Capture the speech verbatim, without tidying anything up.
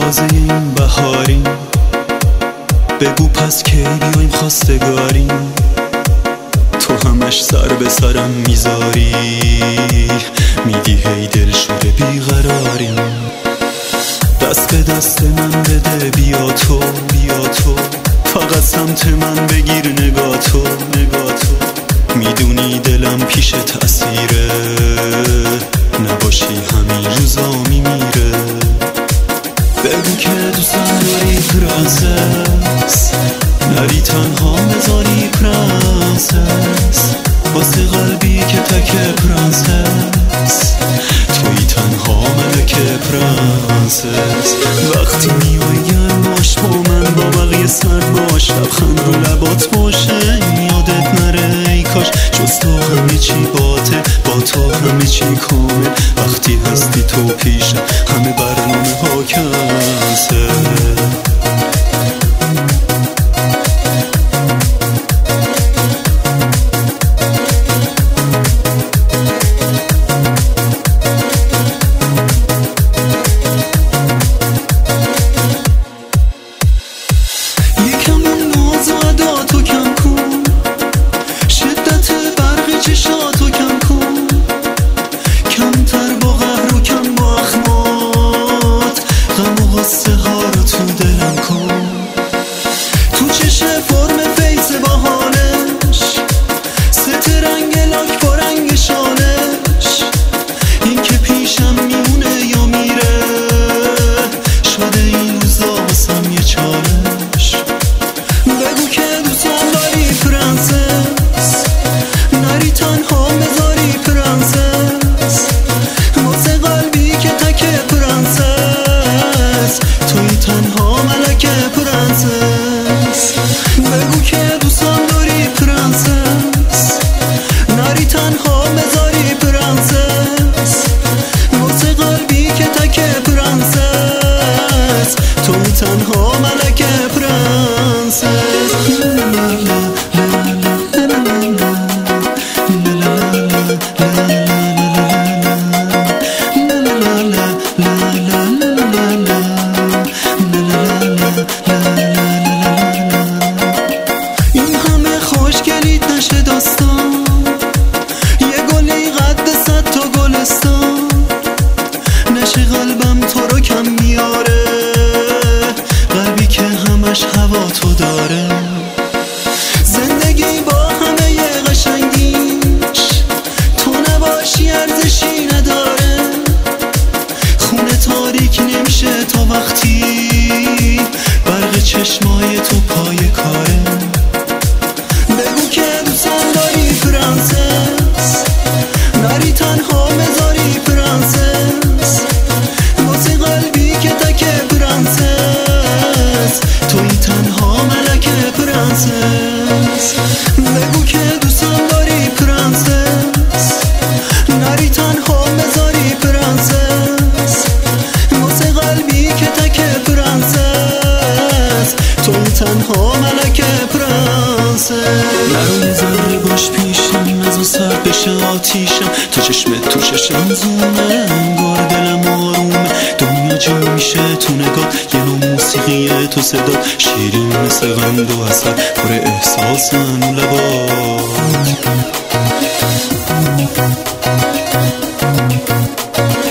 تازه این بهاریم، بگو پس کی بیایم خواستگاریم. تو همش سر به سرم میذاری، میگی هی دل شده بیقراریم. دست به دست من بده بیا تو بیا تو، فقط سمت من بگیر نگاه تو نگاه تو. میدونی دلم پیش تأثیره، نباشی همین روزا میمیره. بگو که دوستم داری پرنسس، نری تنها بذاری پرنسس. واسه قلبی که تک پرنسس، توی تنها ملک پرنسس. وقتی میای گرم باش با من، با بقیه سرد باش، لبخند رو لبات باشه، یادت نره ای کاش جز تو همه چی باطل، با تو همه چی کامل. وقتی هستی تو پیشم همه برنامه ها کنسل. بگو که دوستم داری پرنسس، نری تنها بذاری پرنسس. واسه قلبی که تک پرنسس، تو تنها ملک پرنسس. قلبم تو رو کم میاره، قلبی که همش هوا تو داره. زندگی با همه ی قشنگیش، تو نباشی ارزشی نداره. خونه تاریک نمیشه تا وقتی برق چشمای تو پای کاره. بگو که دوستم داری پرنسس، نری تنها بذاری پرنسس. واسه قلبی که تک پرنسس، توی تنها ملک پرنسس. بگو که دوستم داری پرنسس، نری تنها بذاری پرنسس. واسه قلبی که تک پرنسس، توی تنها ملک پرنسس. نرو ذره باش پیشم، از و سر بشه آتیشم. تو چشمت تو چشم زومه، انگار دلم آرومه. دنیا جا میشه تو نگاه، یه نوع موسیقیه تو صدات. شیرین مثل قند و عسل، پر احساسن و لبات.